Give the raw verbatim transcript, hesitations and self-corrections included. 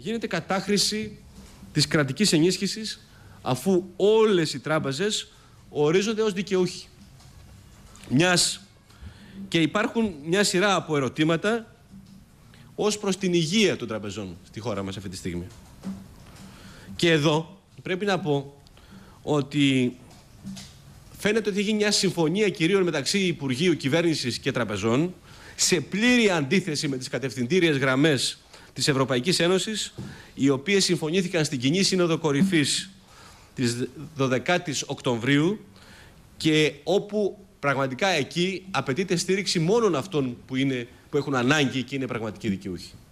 γίνεται κατάχρηση της κρατικής ενίσχυσης, αφού όλες οι τράπεζες ορίζονται ως δικαιούχοι. Μιας και υπάρχουν μια σειρά από ερωτήματα ως προς την υγεία των τραπεζών στη χώρα μας αυτή τη στιγμή. Και εδώ πρέπει να πω ότι φαίνεται ότι έχει γίνει μια συμφωνία κυρίων μεταξύ Υπουργείου, Κυβέρνησης και Τραπεζών, σε πλήρη αντίθεση με τις κατευθυντήριες γραμμές της Ευρωπαϊκής Ένωσης, οι οποίες συμφωνήθηκαν στην κοινή Σύνοδο Κορυφής της δωδεκάτης Οκτωβρίου και όπου πραγματικά εκεί απαιτείται στήριξη μόνον αυτών που, είναι, που έχουν ανάγκη και είναι πραγματικοί δικαιούχοι.